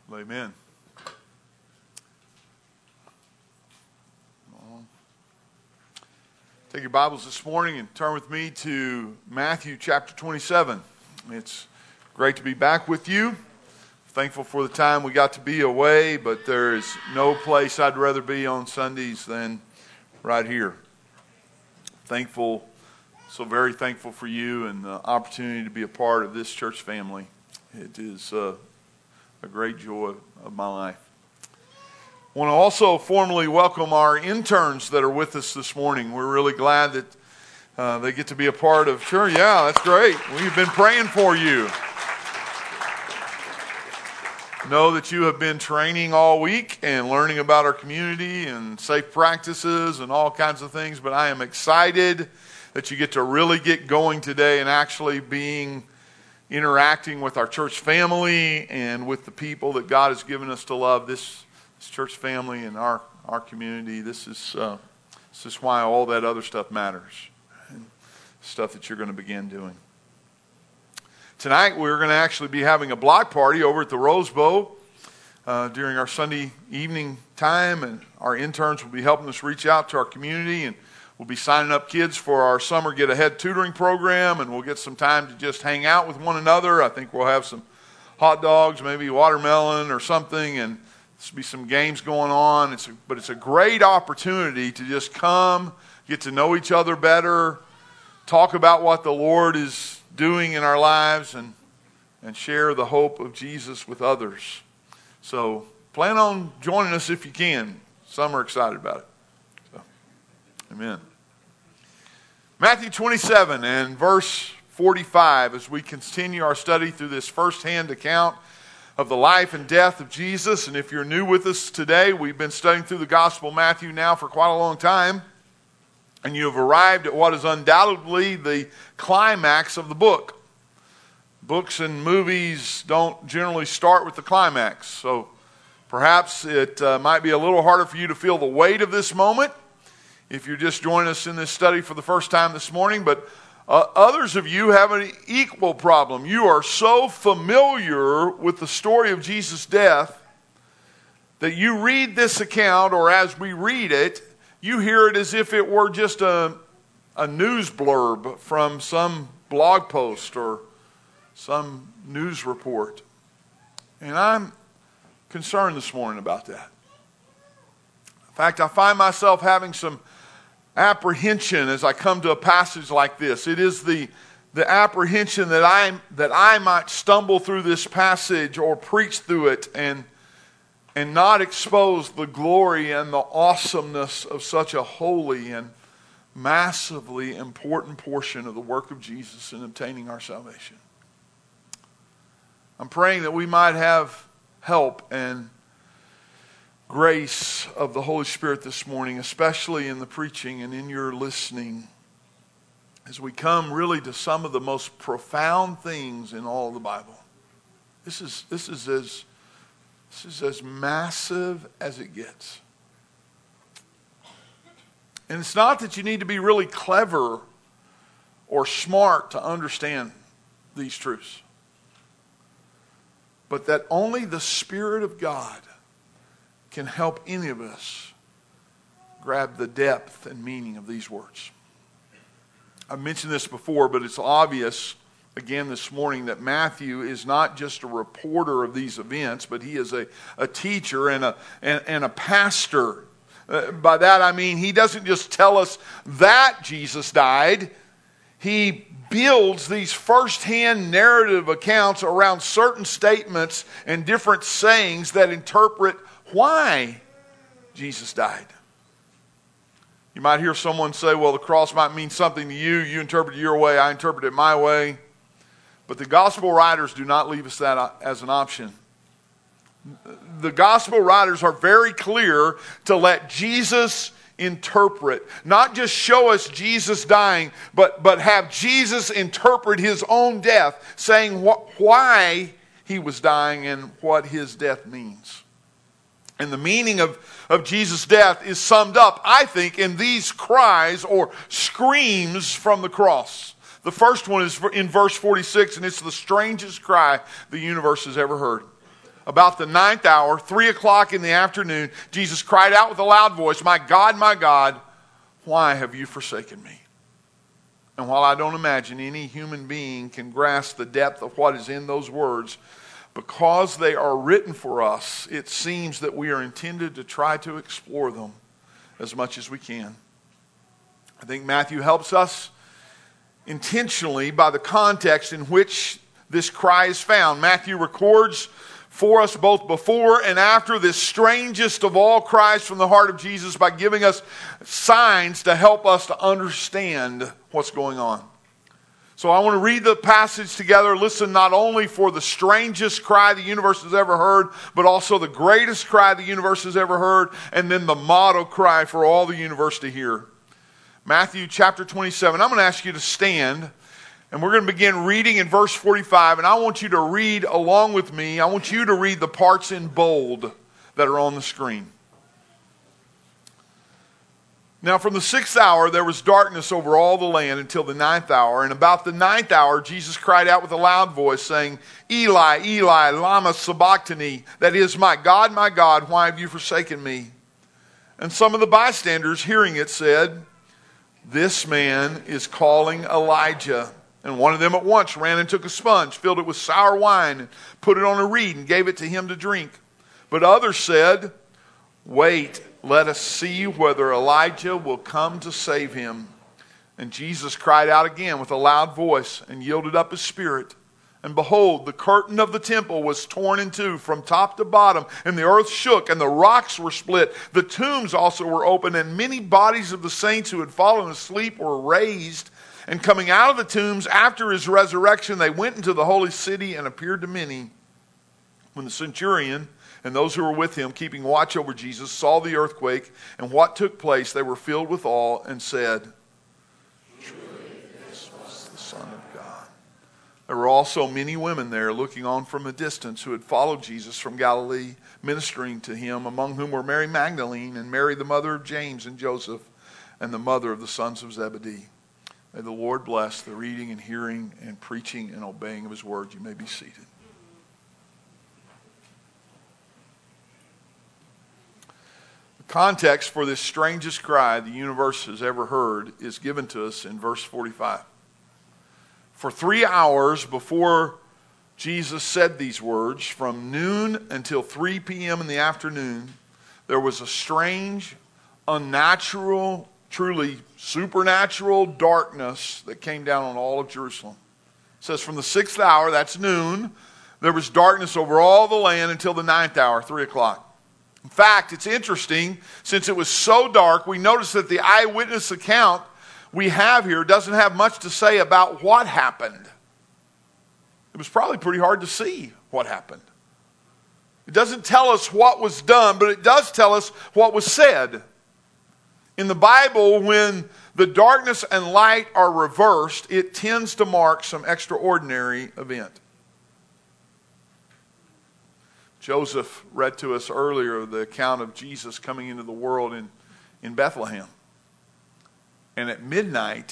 Amen. Take your Bibles this morning and turn with me to Matthew chapter 27. It's great to be back with you. Thankful for the time we got to be away, but there is no place I'd rather be on Sundays than right here. Thankful, so very thankful for you and the opportunity to be a part of this church family. It is a great joy of my life. I want to also formally welcome our interns that are with us this morning. We're really glad that they get to be a part of. Sure, yeah, that's great. We've been praying for you. Know that you have been training all week and learning about our community and safe practices and all kinds of things, but I am excited that you get to really get going today and actually interacting with our church family and with the people that God has given us to love. This church family and our community. This is why all that other stuff matters, and stuff that you're going to begin doing. Tonight we're going to actually be having a block party over at the Rose Bowl during our Sunday evening time, and our interns will be helping us reach out to our community, and we'll be signing up kids for our summer Get Ahead tutoring program, and we'll get some time to just hang out with one another. I think we'll have some hot dogs, maybe watermelon or something, and there'll be some games going on. But it's a great opportunity to just come, get to know each other better, talk about what the Lord is doing in our lives, and share the hope of Jesus with others. So plan on joining us if you can. Some are excited about it. So, amen. Matthew 27 and verse 45, as we continue our study through this first-hand account of the life and death of Jesus. And if you're new with us today, we've been studying through the Gospel of Matthew now for quite a long time. And you have arrived at what is undoubtedly the climax of the book. Books and movies don't generally start with the climax. So perhaps it might be a little harder for you to feel the weight of this moment if you're just joining us in this study for the first time this morning. But others of you have an equal problem. You are so familiar with the story of Jesus' death that you read this account, or as we read it, you hear it as if it were just a news blurb from some blog post or some news report. And I'm concerned this morning about that. In fact, I find myself having some apprehension as I come to a passage like this. It is the apprehension that I might stumble through this passage or preach through it and not expose the glory and the awesomeness of such a holy and massively important portion of the work of Jesus in obtaining our salvation. I'm praying that we might have help and grace of the Holy Spirit this morning, especially in the preaching and in your listening, as we come really to some of the most profound things in all of the Bible. This is as massive as it gets. And it's not that you need to be really clever or smart to understand these truths, but that only the Spirit of God can help any of us grab the depth and meaning of these words. I've mentioned this before, but it's obvious again this morning that Matthew is not just a reporter of these events, but he is a teacher and a pastor. By that I mean he doesn't just tell us that Jesus died. He builds these first-hand narrative accounts around certain statements and different sayings that interpret why Jesus died. You might hear someone say, well, the cross might mean something to you. You interpret it your way, I interpret it my way. But the gospel writers do not leave us that as an option. The gospel writers are very clear to let Jesus interpret. Not just show us Jesus dying, but have Jesus interpret his own death, saying why he was dying and what his death means. And the meaning of Jesus' death is summed up, I think, in these cries or screams from the cross. The first one is in verse 46, and it's the strangest cry the universe has ever heard. about the 9th hour, 3 o'clock in the afternoon, Jesus cried out with a loud voice, my God, why have you forsaken me? And while I don't imagine any human being can grasp the depth of what is in those words, because they are written for us, it seems that we are intended to try to explore them as much as we can. I think Matthew helps us intentionally by the context in which this cry is found. Matthew records for us both before and after this strangest of all cries from the heart of Jesus by giving us signs to help us to understand what's going on. So I want to read the passage together. Listen not only for the strangest cry the universe has ever heard, but also the greatest cry the universe has ever heard, and then the model cry for all the universe to hear. Matthew chapter 27. I'm going to ask you to stand, and we're going to begin reading in verse 45, and I want you to read along with me. I want you to read the parts in bold that are on the screen. Now from the 6th hour there was darkness over all the land until the 9th hour. And about the 9th hour Jesus cried out with a loud voice, saying, Eli, Eli, lama sabachthani. That is, my God, why have you forsaken me? And some of the bystanders hearing it said, this man is calling Elijah. And one of them at once ran and took a sponge, filled it with sour wine, and put it on a reed and gave it to him to drink. But others said, wait, let us see whether Elijah will come to save him. And Jesus cried out again with a loud voice and yielded up his spirit. And behold, the curtain of the temple was torn in two from top to bottom, and the earth shook, and the rocks were split. The tombs also were opened, and many bodies of the saints who had fallen asleep were raised. And coming out of the tombs after his resurrection, they went into the holy city and appeared to many. When the centurion and those who were with him, keeping watch over Jesus, saw the earthquake and what took place, they were filled with awe and said, truly this was the Son of God. There were also many women there looking on from a distance who had followed Jesus from Galilee, ministering to him, among whom were Mary Magdalene and Mary the mother of James and Joseph and the mother of the sons of Zebedee. May the Lord bless the reading and hearing and preaching and obeying of his word. You may be seated. Context for this strangest cry the universe has ever heard is given to us in verse 45. For 3 hours before Jesus said these words, from noon until 3 p.m. in the afternoon, there was a strange, unnatural, truly supernatural darkness that came down on all of Jerusalem. It says from the 6th hour, that's noon, there was darkness over all the land until the 9th hour, 3 o'clock. In fact, it's interesting, since it was so dark, we notice that the eyewitness account we have here doesn't have much to say about what happened. It was probably pretty hard to see what happened. It doesn't tell us what was done, but it does tell us what was said. In the Bible, when the darkness and light are reversed, it tends to mark some extraordinary event. Joseph read to us earlier the account of Jesus coming into the world in Bethlehem. And at midnight,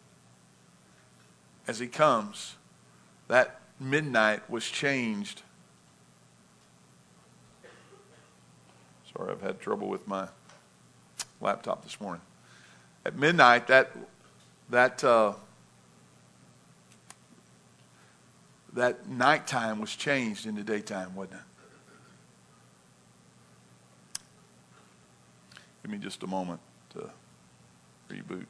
as he comes, that midnight was changed. Sorry, I've had trouble with my laptop this morning. At midnight, that nighttime was changed into daytime, wasn't it? Give me just a moment to reboot.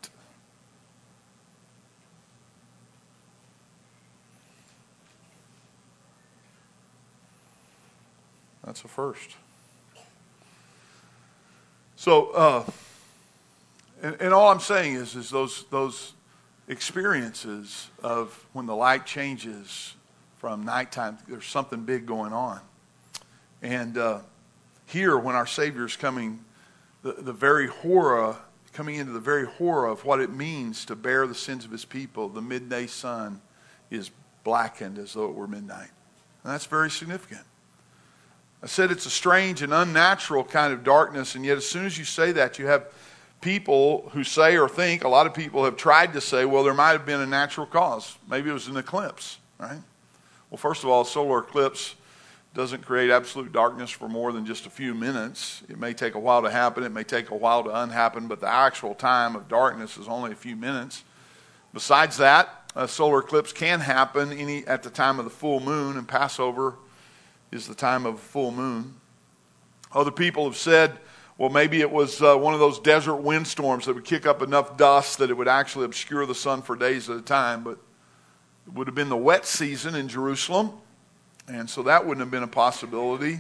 That's a first. So, and all I'm saying is those experiences of when the light changes from nighttime, there's something big going on. And here, when our Savior's coming, the very horror, coming into the very horror of what it means to bear the sins of his people, the midday sun is blackened as though it were midnight. And that's very significant. I said it's a strange and unnatural kind of darkness, and yet as soon as you say that, you have people who say or think, a lot of people have tried to say, well, there might have been a natural cause. Maybe it was an eclipse, right? Well, first of all, solar eclipse doesn't create absolute darkness for more than just a few minutes. It may take a while to happen. It may take a while to unhappen, but the actual time of darkness is only a few minutes. Besides that, a solar eclipse can happen at the time of the full moon, and Passover is the time of a full moon. Other people have said, well, maybe it was one of those desert windstorms that would kick up enough dust that it would actually obscure the sun for days at a time, but it would have been the wet season in Jerusalem, and so that wouldn't have been a possibility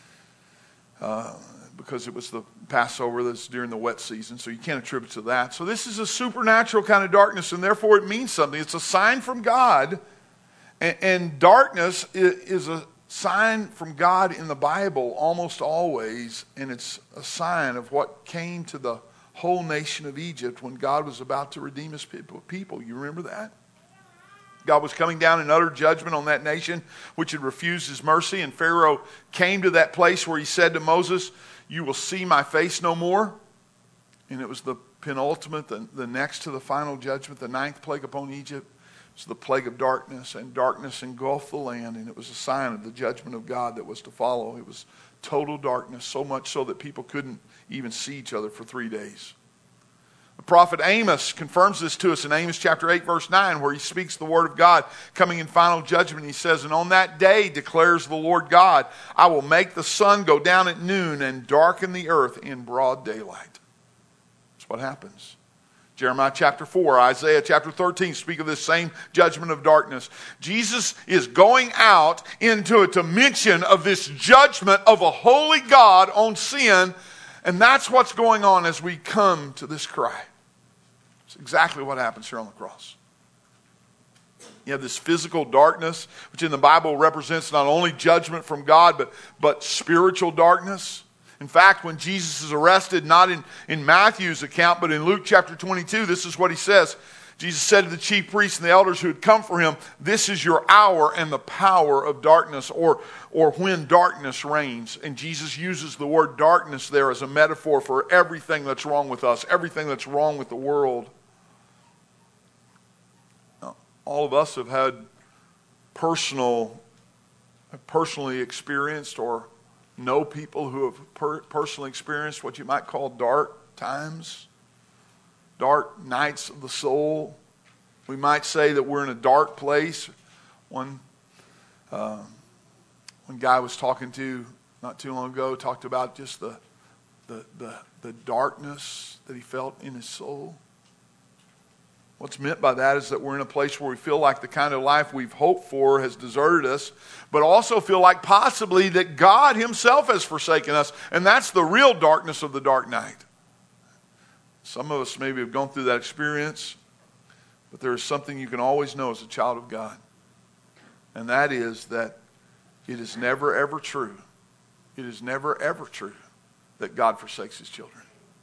because it was the Passover that's during the wet season, so you can't attribute to that. So this is a supernatural kind of darkness, and therefore it means something. It's a sign from God, and darkness is a sign from God in the Bible almost always, and it's a sign of what came to the whole nation of Egypt when God was about to redeem his people. You remember that? God was coming down in utter judgment on that nation which had refused his mercy, and Pharaoh came to that place where he said to Moses, "You will see my face no more." And it was the penultimate, the next to the final judgment, the 9th plague upon Egypt. It was the plague of darkness, and darkness engulfed the land, and it was a sign of the judgment of God that was to follow. It was total darkness, so much so that people couldn't even see each other for 3 days. The prophet Amos confirms this to us in Amos chapter 8, verse 9, where he speaks the word of God coming in final judgment. He says, "And on that day, declares the Lord God, I will make the sun go down at noon and darken the earth in broad daylight." That's what happens. Jeremiah chapter 4, Isaiah chapter 13 speak of this same judgment of darkness. Jesus is going out into a dimension of this judgment of a holy God on sin, and that's what's going on as we come to this cry. It's exactly what happens here on the cross. You have this physical darkness, which in the Bible represents not only judgment from God, but spiritual darkness. In fact, when Jesus is arrested, not in Matthew's account, but in Luke chapter 22, this is what he says. Jesus said to the chief priests and the elders who had come for him, "This is your hour and the power of darkness," or when darkness reigns. And Jesus uses the word darkness there as a metaphor for everything that's wrong with us, everything that's wrong with the world. Now, all of us have had personally experienced or know people who have personally experienced what you might call dark times, dark nights of the soul. We might say that we're in a dark place. One guy I was talking to not too long ago talked about just the darkness that he felt in his soul. What's meant by that is that we're in a place where we feel like the kind of life we've hoped for has deserted us, but also feel like possibly that God himself has forsaken us. And that's the real darkness of the dark night. Some of us maybe have gone through that experience, but there is something you can always know as a child of God. And that is that it is never ever true. It is never ever true that God forsakes his children.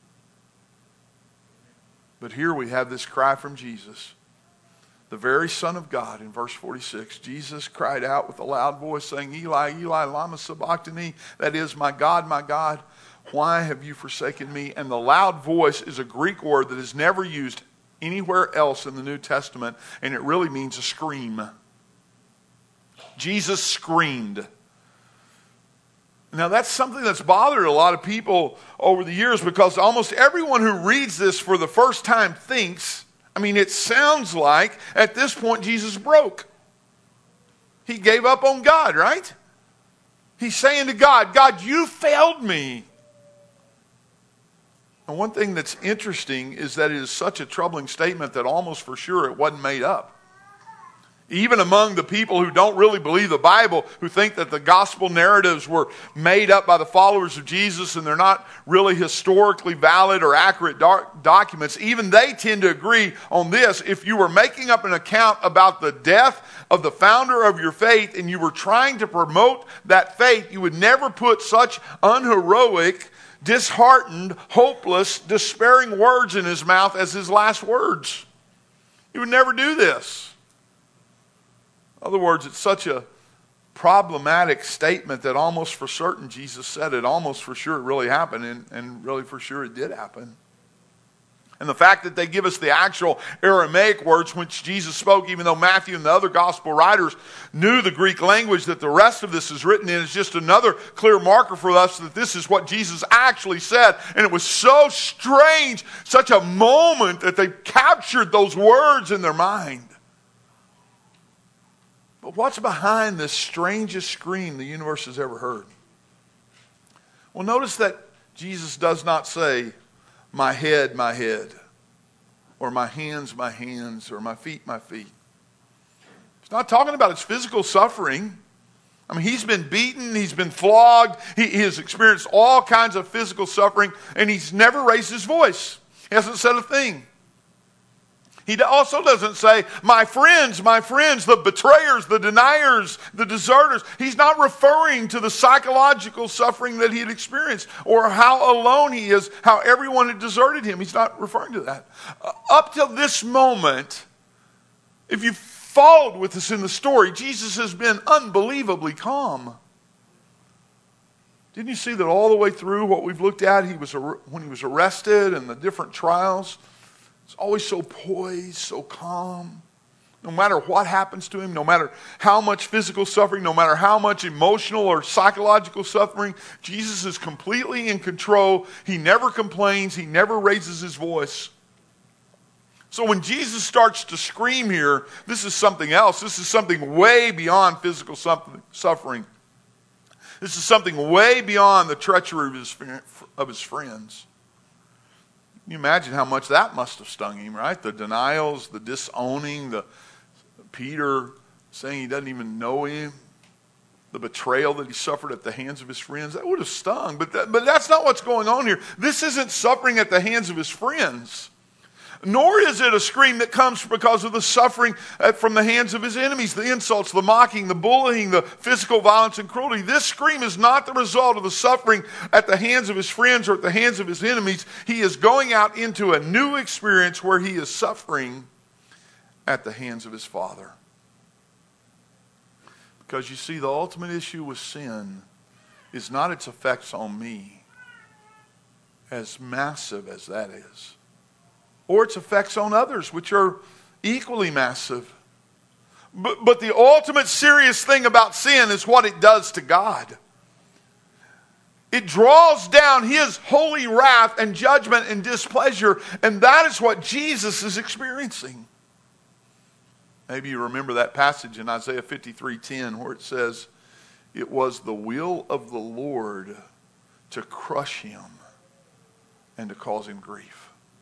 But here we have this cry from Jesus, the very Son of God, in verse 46. Jesus cried out with a loud voice, saying, "Eli, Eli, lama sabachthani," that is, my God, why have you forsaken me?" And the loud voice is a Greek word that is never used anywhere else in the New Testament, and it really means a scream. Jesus screamed. Now that's something that's bothered a lot of people over the years, because almost everyone who reads this for the first time thinks, it sounds like at this point Jesus broke. He gave up on God, right? He's saying to God, "God, you failed me." And one thing that's interesting is that it is such a troubling statement that almost for sure it wasn't made up. Even among the people who don't really believe the Bible, who think that the gospel narratives were made up by the followers of Jesus and they're not really historically valid or accurate documents, even they tend to agree on this. If you were making up an account about the death of the founder of your faith and you were trying to promote that faith, you would never put such unheroic, disheartened, hopeless, despairing words in his mouth as his last words. You would never do this. In other words, it's such a problematic statement that almost for certain Jesus said it. Almost for sure it really happened, and really for sure it did happen. And the fact that they give us the actual Aramaic words which Jesus spoke, even though Matthew and the other gospel writers knew the Greek language that the rest of this is written in, is just another clear marker for us that this is what Jesus actually said. And it was so strange, such a moment that they captured those words in their mind. But what's behind this strangest scream the universe has ever heard? Well, notice that Jesus does not say, my head, or my hands, or my feet. He's not talking about his physical suffering. I mean, he's been beaten, he's been flogged, he has experienced all kinds of physical suffering, and he's never raised his voice. He hasn't said a thing. He also doesn't say, my friends, the betrayers, the deniers, the deserters. He's not referring to the psychological suffering that he had experienced or how alone he is, how everyone had deserted him. He's not referring to that. Up till this moment, if you followed with us in the story, Jesus has been unbelievably calm. Didn't you see that all the way through what we've looked at, when he was arrested and the different trials, he's always so poised, so calm. No matter what happens to him, no matter how much physical suffering, no matter how much emotional or psychological suffering, Jesus is completely in control. He never complains. He never raises his voice. So when Jesus starts to scream here, this is something else. This is something way beyond physical suffering. This is something way beyond the treachery of his friends. Can you imagine how much that must have stung him, right? The denials, the disowning, the Peter saying he doesn't even know him, the betrayal that he suffered at the hands of his friends. That would have stung, but that's not what's going on here. This isn't suffering at the hands of his friends. Nor is it a scream that comes because of the suffering from the hands of his enemies, the insults, the mocking, the bullying, the physical violence and cruelty. This scream is not the result of the suffering at the hands of his friends or at the hands of his enemies. He is going out into a new experience where he is suffering at the hands of his Father. Because you see, the ultimate issue with sin is not its effects on me, as massive as that is, or its effects on others, which are equally massive. But the ultimate serious thing about sin is what it does to God. It draws down his holy wrath and judgment and displeasure, and that is what Jesus is experiencing. Maybe you remember that passage in Isaiah 53:10 where it says, it was the will of the Lord to crush him and to cause him grief.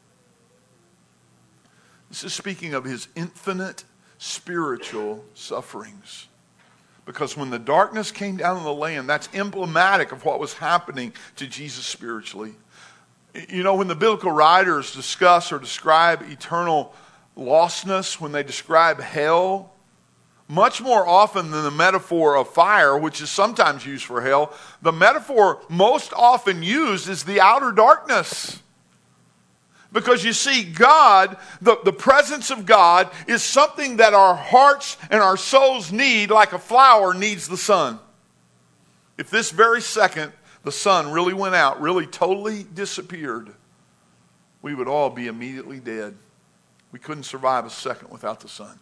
This is speaking of his infinite spiritual sufferings. Because when the darkness came down on the land, that's emblematic of what was happening to Jesus spiritually. You know, when the biblical writers discuss or describe eternal lostness, when they describe hell, much more often than the metaphor of fire, which is sometimes used for hell, the metaphor most often used is the outer darkness. Because you see, God, the presence of God is something that our hearts and our souls need like a flower needs the sun. If this very second the sun really went out, really totally disappeared, we would all be immediately dead. We couldn't survive a second without the sun.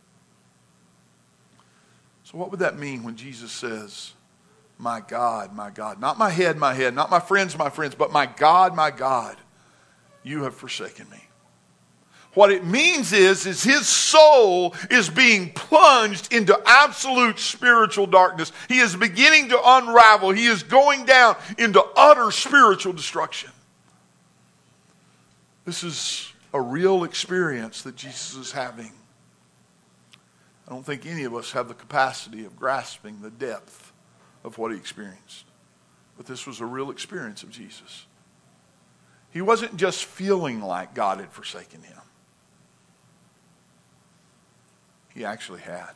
So what would that mean when Jesus says, my God, not my head, not my friends, but my God, you have forsaken me. What it means is his soul is being plunged into absolute spiritual darkness. He is beginning to unravel. He is going down into utter spiritual destruction. This is a real experience that Jesus is having. I don't think any of us have the capacity of grasping the depth of what he experienced. But this was a real experience of Jesus. He wasn't just feeling like God had forsaken him. He actually had.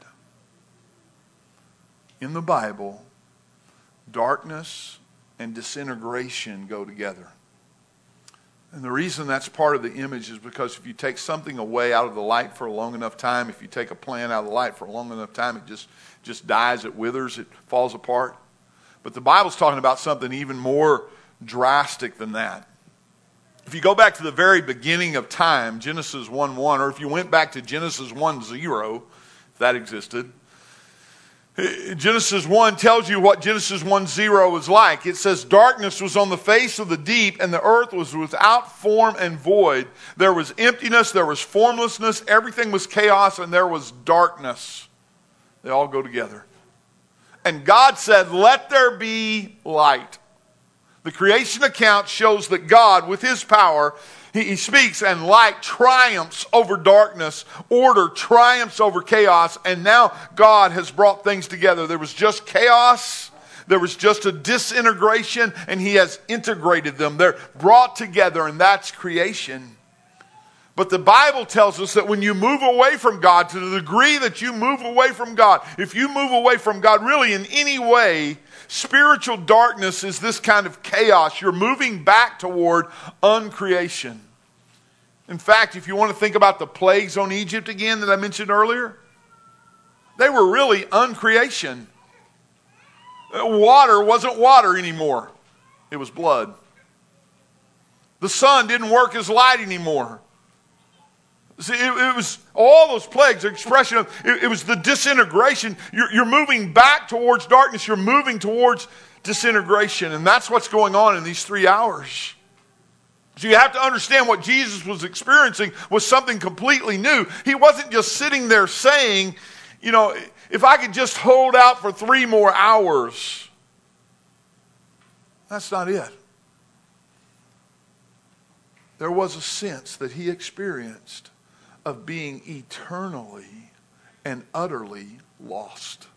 In the Bible, darkness and disintegration go together. And the reason that's part of the image is because if you take something away out of the light for a long enough time, if you take a plant out of the light for a long enough time, it just dies, it withers, it falls apart. But the Bible's talking about something even more drastic than that. If you go back to the very beginning of time, Genesis 1:1, or if you went back to Genesis 1:0, if that existed, Genesis 1 tells you what Genesis 1:0 was like. It says, darkness was on the face of the deep, and the earth was without form and void. There was emptiness, there was formlessness, everything was chaos, and there was darkness. They all go together. And God said, let there be light. The creation account shows that God, with his power, he speaks, and light triumphs over darkness. Order triumphs over chaos. And now God has brought things together. There was just chaos. There was just a disintegration. And he has integrated them. They're brought together, and that's creation. But the Bible tells us that when you move away from God, to the degree that you move away from God, if you move away from God really in any way, spiritual darkness is this kind of chaos. You're moving back toward uncreation. In fact, if you want to think about the plagues on Egypt again that I mentioned earlier, they were really uncreation. Water wasn't water anymore. It was blood. The sun didn't work as light anymore. See, it was all those plagues, the expression of, it was the disintegration. You're moving back towards darkness. You're moving towards disintegration. And that's what's going on in these 3 hours. So you have to understand what Jesus was experiencing was something completely new. He wasn't just sitting there saying, you know, if I could just hold out for 3 more hours. That's not it. There was a sense that he experienced of being eternally and utterly lost.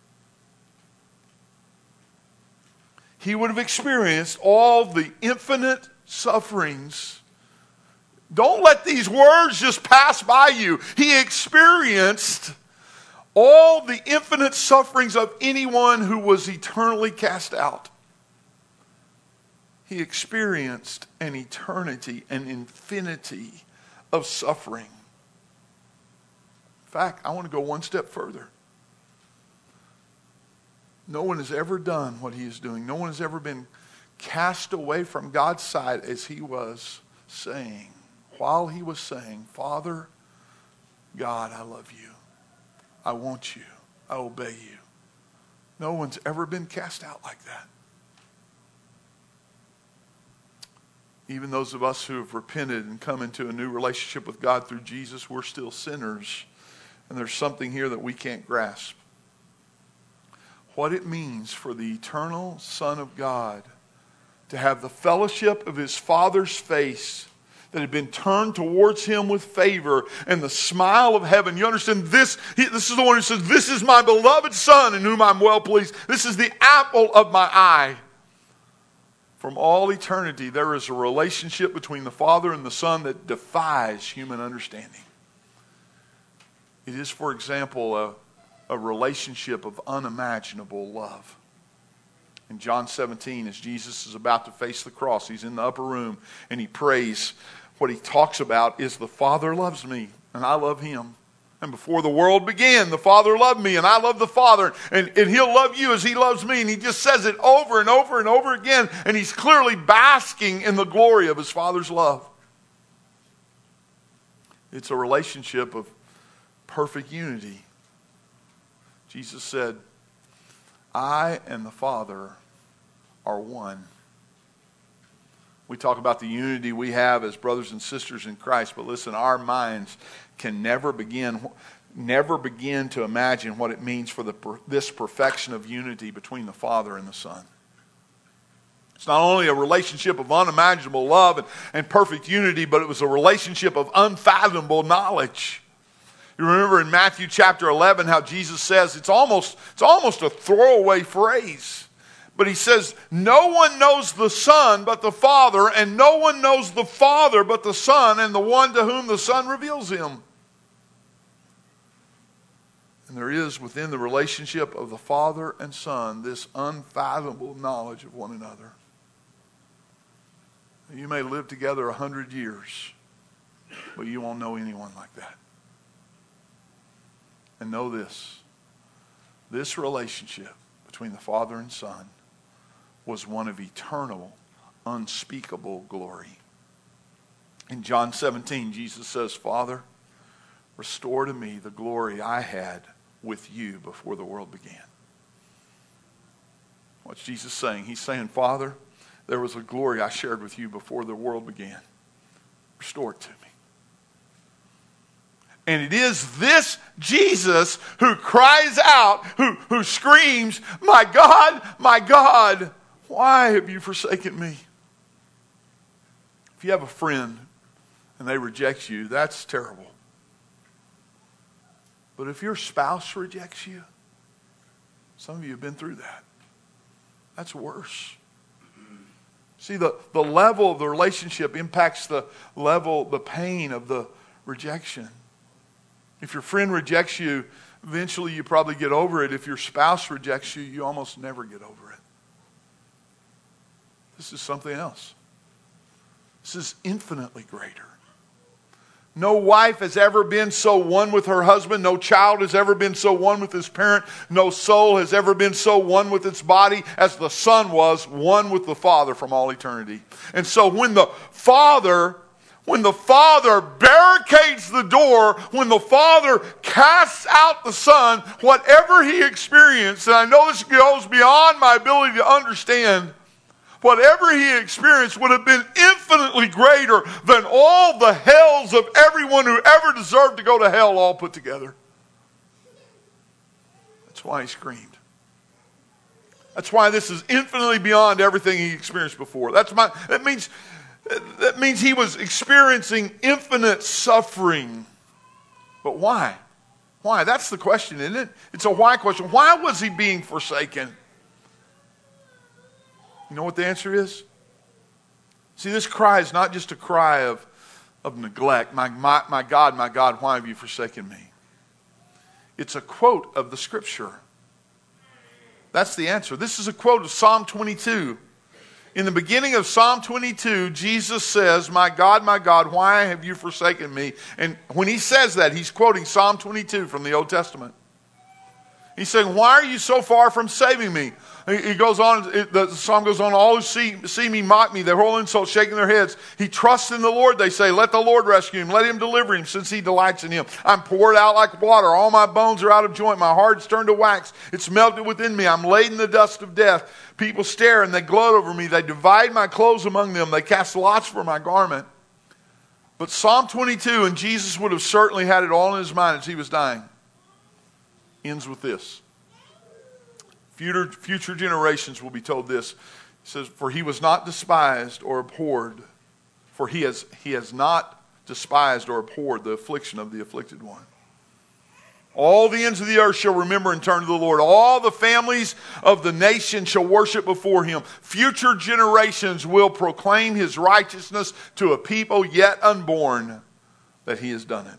He would have experienced all the infinite sufferings. Don't let these words just pass by you. He experienced all the infinite sufferings of anyone who was eternally cast out. He experienced an eternity, an infinity of suffering. In fact, I want to go one step further. No one has ever done what he is doing. No one has ever been cast away from God's side as he was saying, while he was saying, Father, God, I love you. I want you. I obey you. No one's ever been cast out like that. Even those of us who have repented and come into a new relationship with God through Jesus, we're still sinners. And there's something here that we can't grasp. What it means for the eternal Son of God to have the fellowship of his Father's face that had been turned towards him with favor and the smile of heaven. You understand this? This is the one who says, this is my beloved Son in whom I'm well pleased. This is the apple of my eye. From all eternity, there is a relationship between the Father and the Son that defies human understanding. It is, for example, a relationship of unimaginable love. In John 17, as Jesus is about to face the cross, he's in the upper room and he prays. What he talks about is the Father loves me and I love him. And before the world began, the Father loved me and I love the Father. And he'll love you as he loves me. And he just says it over and over and over again. And he's clearly basking in the glory of his Father's love. It's a relationship of perfect unity. Jesus said, I and the Father are one. We talk about the unity we have as brothers and sisters in Christ, but listen, our minds can never begin to imagine what it means for this perfection of unity between the Father and the Son. It's not only a relationship of unimaginable love and perfect unity, but it was a relationship of unfathomable knowledge. You remember in Matthew chapter 11 how Jesus says, it's almost a throwaway phrase. But he says, no one knows the Son but the Father, and no one knows the Father but the Son, and the one to whom the Son reveals him. And there is within the relationship of the Father and Son this unfathomable knowledge of one another. You may live together 100 years, but you won't know anyone like that. And know this relationship between the Father and Son was one of eternal, unspeakable glory. In John 17, Jesus says, Father, restore to me the glory I had with you before the world began. What's Jesus saying? He's saying, Father, there was a glory I shared with you before the world began. Restore it to me. And it is this Jesus who cries out, who screams, my God, why have you forsaken me? If you have a friend and they reject you, that's terrible. But if your spouse rejects you, some of you have been through that. That's worse. See, the level of the relationship impacts the pain of the rejection. If your friend rejects you, eventually you probably get over it. If your spouse rejects you, you almost never get over it. This is something else. This is infinitely greater. No wife has ever been so one with her husband. No child has ever been so one with his parent. No soul has ever been so one with its body as the Son was one with the Father from all eternity. And so when the Father barricades the door, when the Father casts out the Son, whatever he experienced, and I know this goes beyond my ability to understand, whatever he experienced would have been infinitely greater than all the hells of everyone who ever deserved to go to hell all put together. That's why he screamed. That's why this is infinitely beyond everything he experienced before. That means he was experiencing infinite suffering. But why? Why? That's the question, isn't it? It's a why question. Why was he being forsaken? You know what the answer is? See, this cry is not just a cry of neglect. My God, why have you forsaken me? It's a quote of the Scripture. That's the answer. This is a quote of Psalm 22. In the beginning of Psalm 22, Jesus says, my God, why have you forsaken me? And when he says that, he's quoting Psalm 22 from the Old Testament. He's saying, why are you so far from saving me? He goes on, the psalm goes on, all who see me mock me, their whole insult, shaking their heads. He trusts in the Lord, they say. Let the Lord rescue him. Let him deliver him, since he delights in him. I'm poured out like water. All my bones are out of joint. My heart's turned to wax. It's melted within me. I'm laid in the dust of death. People stare and they gloat over me. They divide my clothes among them. They cast lots for my garment. But Psalm 22, and Jesus would have certainly had it all in his mind as he was dying, ends with this. Future generations will be told this. It says, for he was not despised or abhorred. For he has not despised or abhorred the affliction of the afflicted one. All the ends of the earth shall remember and turn to the Lord. All the families of the nation shall worship before him. Future generations will proclaim his righteousness to a people yet unborn, that he has done it.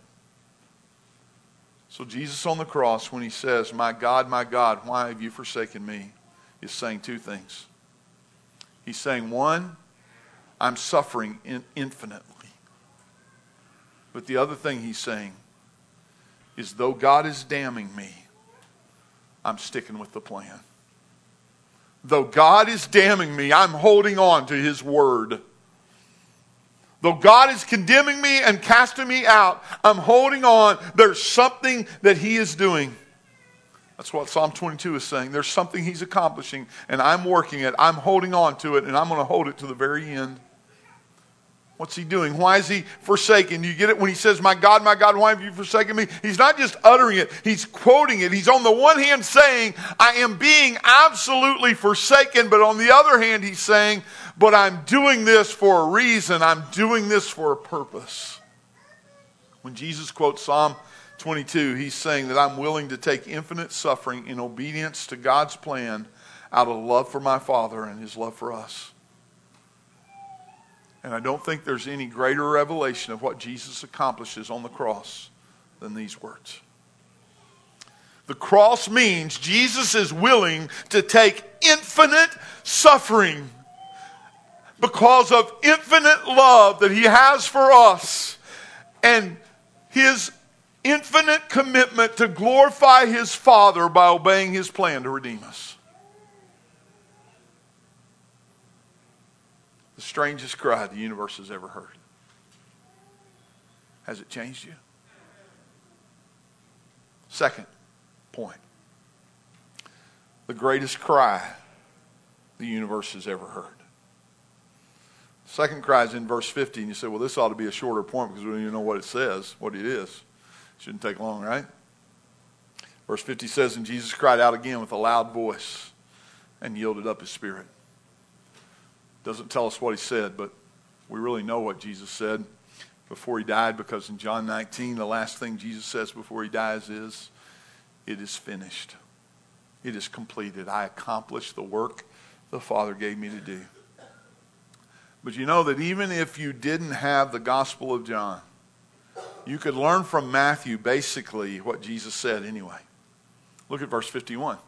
So Jesus on the cross, when he says, my God, why have you forsaken me? Is saying two things. He's saying, one, I'm suffering infinitely. But the other thing he's saying is, though God is damning me, I'm sticking with the plan. Though God is damning me, I'm holding on to his word. Though God is condemning me and casting me out, I'm holding on. There's something that he is doing. That's what Psalm 22 is saying. There's something he's accomplishing, and I'm working it. I'm holding on to it, and I'm going to hold it to the very end. What's he doing? Why is he forsaken? You get it when he says, my God, why have you forsaken me? He's not just uttering it. He's quoting it. He's on the one hand saying, I am being absolutely forsaken. But on the other hand, he's saying, but I'm doing this for a reason. I'm doing this for a purpose. When Jesus quotes Psalm 22, he's saying that I'm willing to take infinite suffering in obedience to God's plan out of love for my Father and his love for us. And I don't think there's any greater revelation of what Jesus accomplishes on the cross than these words. The cross means Jesus is willing to take infinite suffering because of infinite love that he has for us and his infinite commitment to glorify his Father by obeying his plan to redeem us. The strangest cry the universe has ever heard. Has it changed you? Second point. The greatest cry the universe has ever heard. Second cry is in verse 50, and you say, well, this ought to be a shorter point because we don't even know what it says, what it is. Shouldn't take long, right? Verse 50 says, and Jesus cried out again with a loud voice and yielded up his spirit. Doesn't tell us what he said, but we really know what Jesus said before he died, because in John 19, the last thing Jesus says before he dies is, it is finished. It is completed. I accomplished the work the Father gave me to do. But you know that even if you didn't have the Gospel of John, you could learn from Matthew basically what Jesus said anyway. Look at verse 51.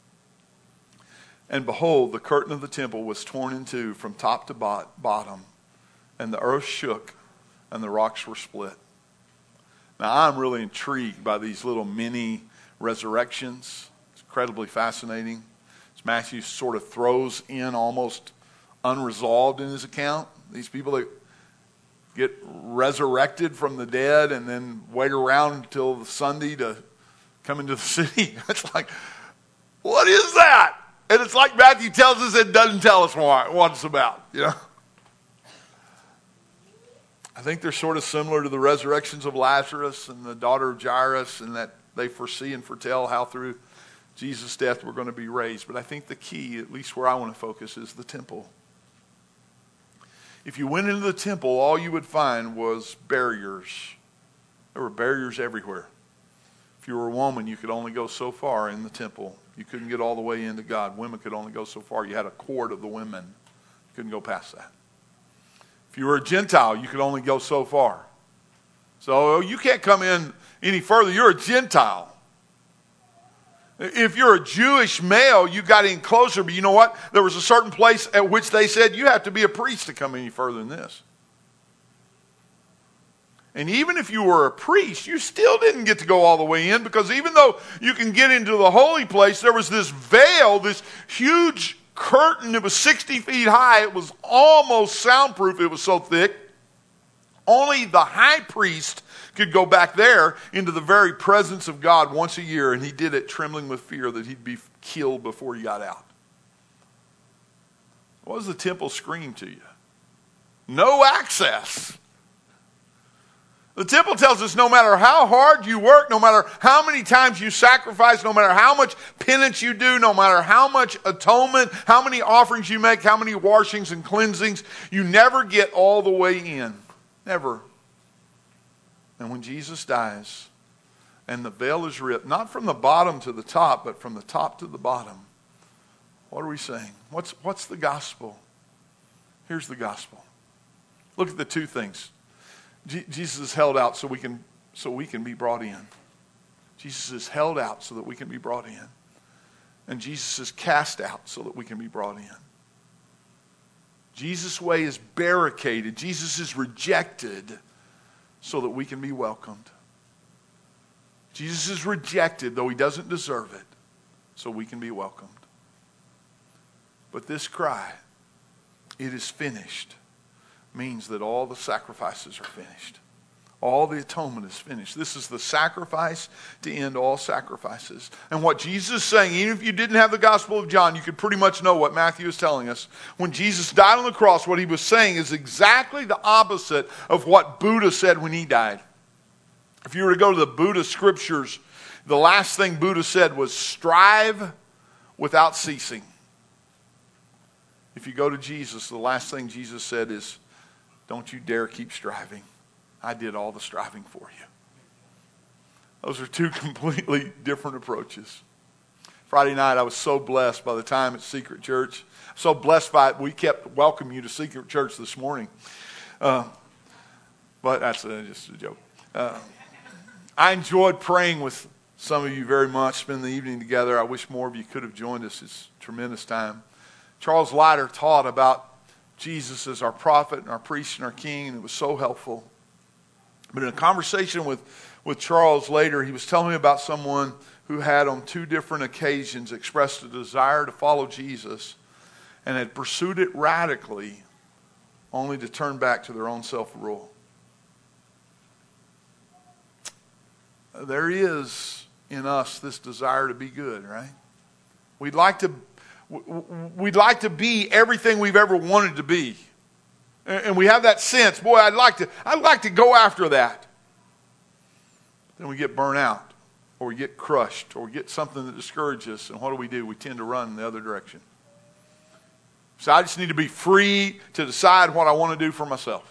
And behold, the curtain of the temple was torn in two from top to bottom, and the earth shook, and the rocks were split. Now, I'm really intrigued by these little mini resurrections. It's incredibly fascinating. As Matthew sort of throws in almost unresolved in his account, these people that get resurrected from the dead and then wait around until Sunday to come into the city. It's like, what is that? And it's like Matthew tells us and doesn't tell us what it's about, you know. I think they're sort of similar to the resurrections of Lazarus and the daughter of Jairus, in that they foresee and foretell how through Jesus' death we're going to be raised. But I think the key, at least where I want to focus, is the temple. If you went into the temple, all you would find was barriers. There were barriers everywhere. If you were a woman, you could only go so far in the temple. You couldn't get all the way into God. Women could only go so far. You had a court of the women. You couldn't go past that. If you were a Gentile, you could only go so far. So you can't come in any further. You're a Gentile. If you're a Jewish male, you got in closer. But you know what? There was a certain place at which they said you have to be a priest to come any further than this. And even if you were a priest, you still didn't get to go all the way in, because even though you can get into the holy place, there was this veil, this huge curtain. It was 60 feet high. It was almost soundproof. It was so thick. Only the high priest could go back there into the very presence of God once a year, and he did it trembling with fear that he'd be killed before he got out. What does the temple scream to you? No access. The temple tells us no matter how hard you work, no matter how many times you sacrifice, no matter how much penance you do, no matter how much atonement, how many offerings you make, how many washings and cleansings, you never get all the way in. Never. And when Jesus dies and the veil is ripped, not from the bottom to the top, but from the top to the bottom, what are we saying? What's the gospel? Here's the gospel. Look at the two things. Jesus is held out so we can be brought in. Jesus is held out so that we can be brought in. And Jesus is cast out so that we can be brought in. Jesus' way is barricaded. Jesus is rejected so that we can be welcomed. Jesus is rejected, though he doesn't deserve it, so we can be welcomed. But this cry, it is finished, means that all the sacrifices are finished. All the atonement is finished. This is the sacrifice to end all sacrifices. And what Jesus is saying, even if you didn't have the Gospel of John, you could pretty much know what Matthew is telling us. When Jesus died on the cross, what he was saying is exactly the opposite of what Buddha said when he died. If you were to go to the Buddha scriptures, the last thing Buddha said was, strive without ceasing. If you go to Jesus, the last thing Jesus said is, don't you dare keep striving. I did all the striving for you. Those are two completely different approaches. Friday night, I was so blessed by the time at Secret Church. So blessed by it, we kept welcoming you to Secret Church this morning. But that's just a joke. I enjoyed praying with some of you very much, spending the evening together. I wish more of you could have joined us. It's a tremendous time. Charles Leiter taught about Jesus as our prophet and our priest and our king, and it was so helpful. But in a conversation with Charles later, he was telling me about someone who had on two different occasions expressed a desire to follow Jesus and had pursued it radically, only to turn back to their own self-rule. there is in us this desire to be good, right? We'd like to be everything we've ever wanted to be. And we have that sense, boy, I'd like to go after that. Then we get burnt out, or we get crushed, or we get something that discourages us, and what do? We tend to run in the other direction. So I just need to be free to decide what I want to do for myself.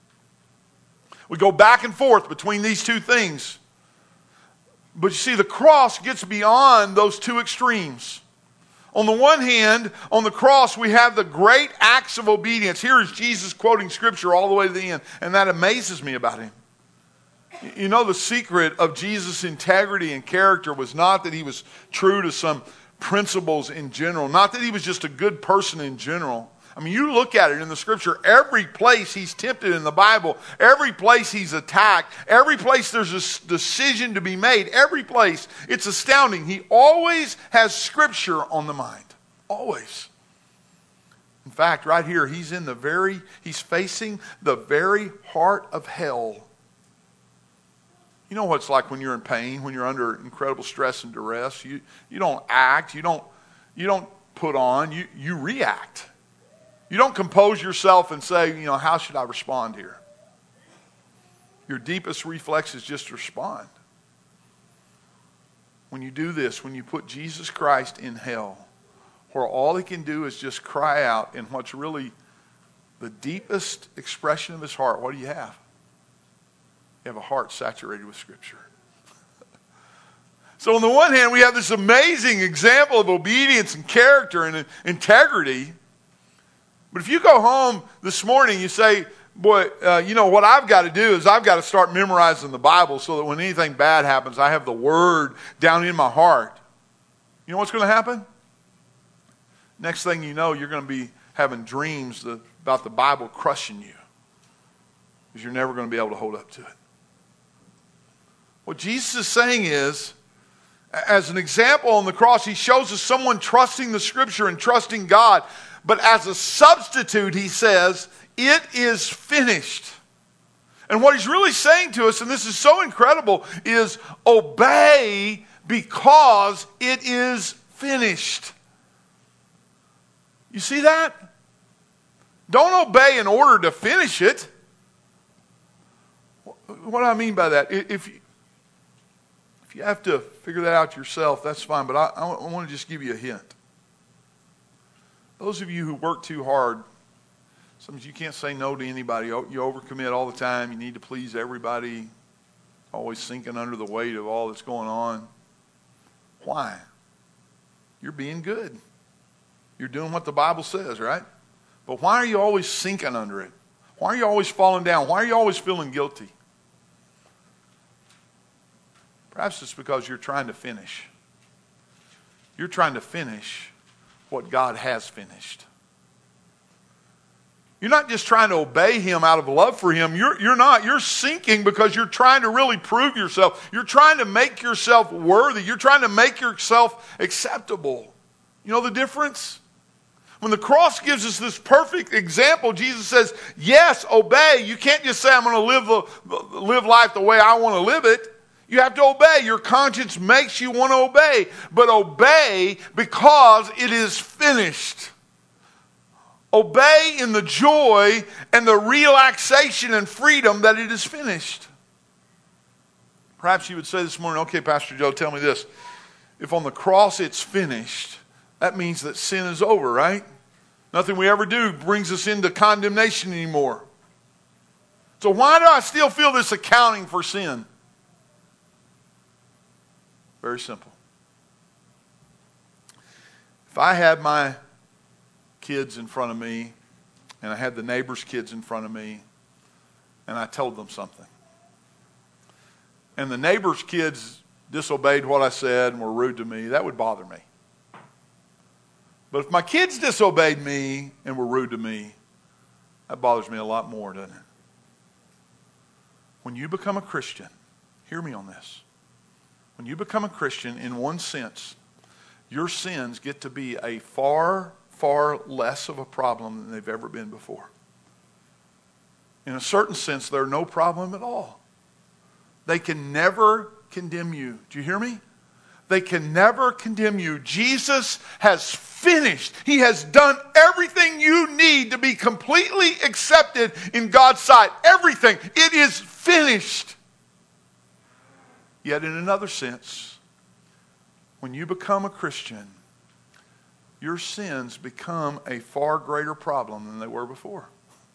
We go back and forth between these two things. But you see, the cross gets beyond those two extremes. On the one hand, on the cross, we have the great acts of obedience. Here is Jesus quoting Scripture all the way to the end, and that amazes me about him. You know, the secret of Jesus' integrity and character was not that he was true to some principles in general, not that he was just a good person in general. I mean, you look at it in the Scripture, every place he's tempted in the Bible, every place he's attacked, every place there's a decision to be made, every place, it's astounding. He always has Scripture on the mind. Always. In fact, right here, he's facing the very heart of hell. You know what it's like when you're in pain, when you're under incredible stress and duress. You don't act, you don't put on, you react. You don't compose yourself and say, how should I respond here? Your deepest reflex is just to respond. When you do this, when you put Jesus Christ in hell, where all he can do is just cry out in what's really the deepest expression of his heart, what do you have? You have a heart saturated with Scripture. So on the one hand, we have this amazing example of obedience and character and integrity. But if you go home this morning, you say, boy, what I've got to do is I've got to start memorizing the Bible so that when anything bad happens, I have the Word down in my heart. You know what's going to happen? Next thing you know, you're going to be having dreams about the Bible crushing you, because you're never going to be able to hold up to it. What Jesus is saying is, as an example on the cross, he shows us someone trusting the Scripture and trusting God. But as a substitute, he says, it is finished. And what he's really saying to us, and this is so incredible, is obey because it is finished. You see that? Don't obey in order to finish it. What do I mean by that? If you have to figure that out yourself, that's fine. But I want to just give you a hint. Those of you who work too hard, sometimes you can't say no to anybody. You overcommit all the time. You need to please everybody. Always sinking under the weight of all that's going on. Why? You're being good. You're doing what the Bible says, right? But why are you always sinking under it? Why are you always falling down? Why are you always feeling guilty? Perhaps it's because you're trying to finish. You're trying to finish what God has finished. You're not just trying to obey him out of love for him. You're not. You're sinking because you're trying to really prove yourself. You're trying to make yourself worthy. You're trying to make yourself acceptable. You know the difference? When the cross gives us this perfect example, Jesus says, yes, obey. You can't just say, I'm going to live life the way I want to live it. You have to obey. Your conscience makes you want to obey. But obey because it is finished. Obey in the joy and the relaxation and freedom that it is finished. Perhaps you would say this morning, okay, Pastor Joe, tell me this. If on the cross it's finished, that means that sin is over, right? Nothing we ever do brings us into condemnation anymore. So why do I still feel this accounting for sin? Very simple. If I had my kids in front of me, and I had the neighbor's kids in front of me, and I told them something, and the neighbor's kids disobeyed what I said and were rude to me, that would bother me. But if my kids disobeyed me and were rude to me, that bothers me a lot more, doesn't it? When you become a Christian, hear me on this. When you become a Christian, in one sense, your sins get to be a far, far less of a problem than they've ever been before. In a certain sense, they're no problem at all. They can never condemn you. Do you hear me? They can never condemn you. Jesus has finished. He has done everything you need to be completely accepted in God's sight. Everything. It is finished. Yet in another sense, when you become a Christian, your sins become a far greater problem than they were before.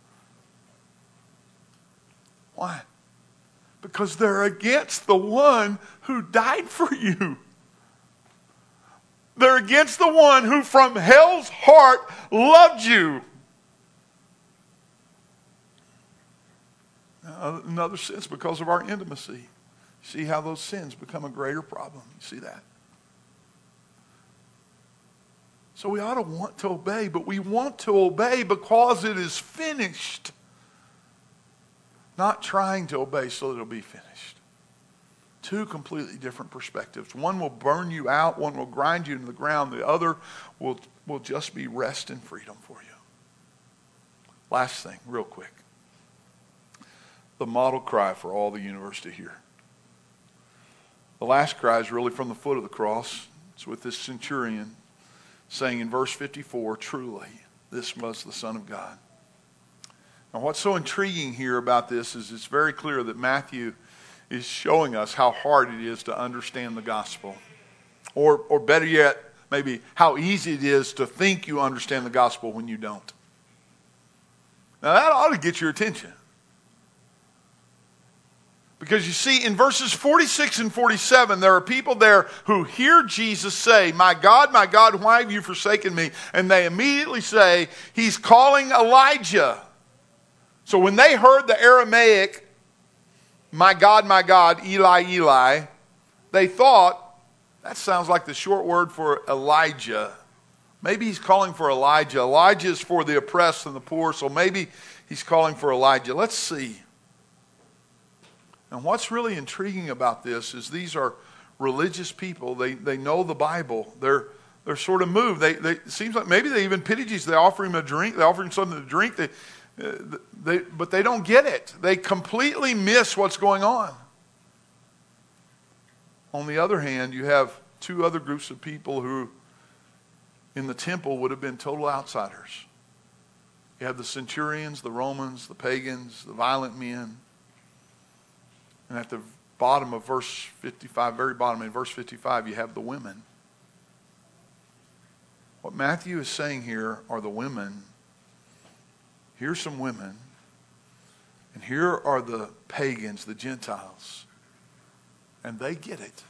Why? Because they're against the one who died for you. They're against the one who from hell's heart loved you. In another sense, because of our intimacy. See how those sins become a greater problem. You see that? So we ought to want to obey, but we want to obey because it is finished. Not trying to obey so that it'll be finished. Two completely different perspectives. One will burn you out, one will grind you into the ground, the other will just be rest and freedom for you. Last thing, real quick. The model cry for all the universe to hear. The last cry is really from the foot of the cross. It's with this centurion saying in verse 54, truly, this was the Son of God. Now what's so intriguing here about this is it's very clear that Matthew is showing us how hard it is to understand the gospel. Or better yet, maybe how easy it is to think you understand the gospel when you don't. Now that ought to get your attention. Because you see, in verses 46 and 47, there are people there who hear Jesus say, my God, why have you forsaken me? And they immediately say, he's calling Elijah. So when they heard the Aramaic, my God, Eli, Eli, they thought, that sounds like the short word for Elijah. Maybe he's calling for Elijah. Elijah is for the oppressed and the poor, so maybe he's calling for Elijah. Let's see. And what's really intriguing about this is these are religious people. They know the Bible. They're sort of moved. It seems like maybe they even pity Jesus. They offer him a drink. They offer him something to drink. But they don't get it. They completely miss what's going on. On the other hand, you have two other groups of people who in the temple would have been total outsiders. You have the centurions, the Romans, the pagans, the violent men. And at the bottom of verse 55, very bottom in verse 55, you have the women. What Matthew is saying here are the women. Here's some women. And here are the pagans, the Gentiles. And they get it.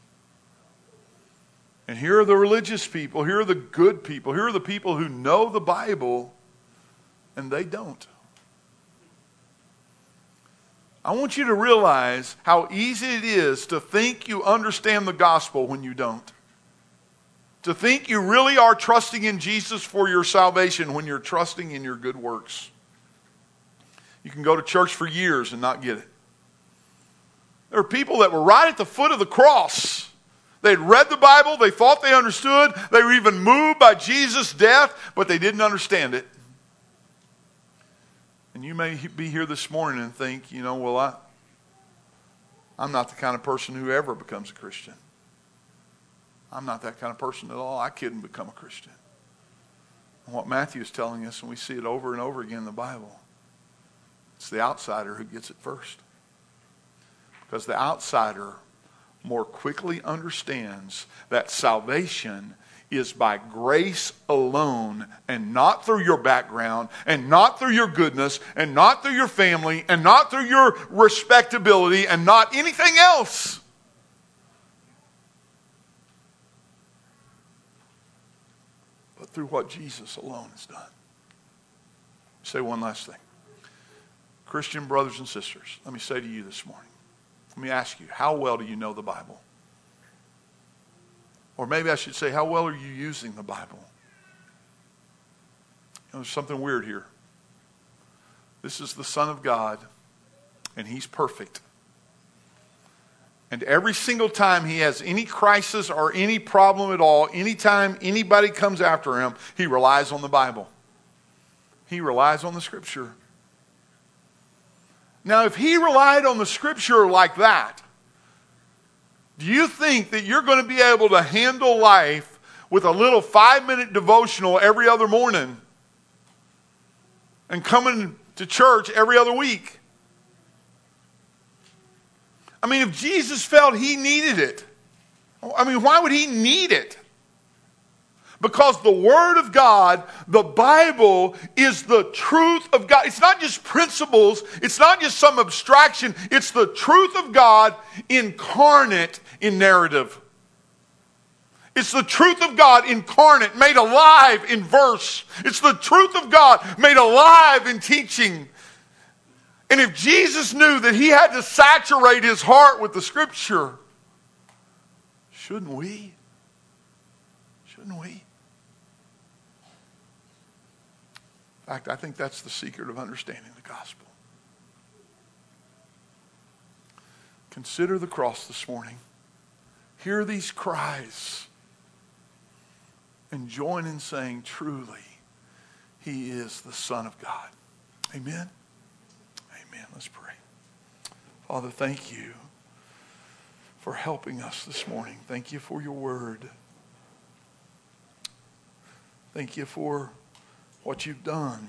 And here are the religious people. Here are the good people. Here are the people who know the Bible. And they don't. I want you to realize how easy it is to think you understand the gospel when you don't. To think you really are trusting in Jesus for your salvation when you're trusting in your good works. You can go to church for years and not get it. There are people that were right at the foot of the cross. They'd read the Bible, they thought they understood, they were even moved by Jesus' death, but they didn't understand it. And you may be here this morning and think, well, I'm not the kind of person who ever becomes a Christian. I'm not that kind of person at all. I couldn't become a Christian. And what Matthew is telling us, and we see it over and over again in the Bible, it's the outsider who gets it first. Because the outsider more quickly understands that salvation is by grace alone, and not through your background, and not through your goodness, and not through your family, and not through your respectability, and not anything else. But through what Jesus alone has done. Say one last thing. Christian brothers and sisters, let me say to you this morning, let me ask you, how well do you know the Bible? Or maybe I should say, how well are you using the Bible? There's something weird here. This is the Son of God, and He's perfect. And every single time He has any crisis or any problem at all, anytime anybody comes after Him, He relies on the Bible. He relies on the Scripture. Now, if He relied on the Scripture like that, Do you think that you're going to be able to handle life with a little 5-minute devotional every other morning and coming to church every other week? I mean, if Jesus felt he needed it, I mean, why would he need it? Because the Word of God, the Bible, is the truth of God. It's not just principles. It's not just some abstraction. It's the truth of God incarnate in narrative. It's the truth of God incarnate, made alive in verse. It's the truth of God made alive in teaching. And if Jesus knew that he had to saturate his heart with the Scripture, shouldn't we? Shouldn't we? In fact, I think that's the secret of understanding the gospel. Consider the cross this morning. Hear these cries. And join in saying, truly, he is the Son of God. Amen? Amen. Let's pray. Father, thank you for helping us this morning. Thank you for your word. Thank you for what you've done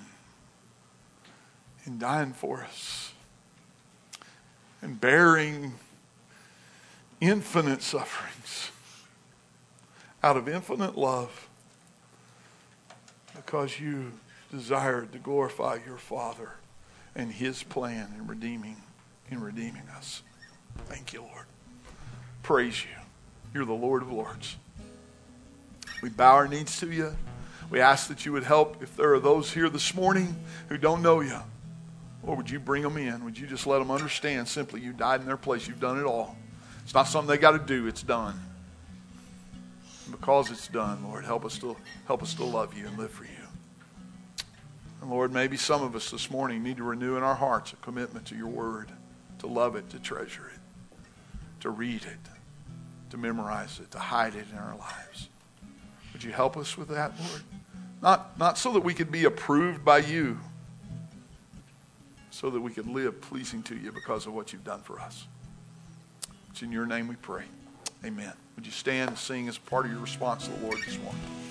in dying for us and bearing infinite sufferings out of infinite love because you desired to glorify your Father and his plan in redeeming us. Thank you, Lord. Praise you. You're the Lord of Lords. We bow our knees to you. We ask that you would help if there are those here this morning who don't know you. Lord, would you bring them in? Would you just let them understand simply you died in their place. You've done it all. It's not something they got to do. It's done. And because it's done, Lord, help us to love you and live for you. And Lord, maybe some of us this morning need to renew in our hearts a commitment to your word, to love it, to treasure it, to read it, to memorize it, to hide it in our lives. Would you help us with that, Lord? Not so that we could be approved by you, so that we could live pleasing to you because of what you've done for us. It's in your name we pray. Amen. Would you stand and sing as part of your response to the Lord this morning?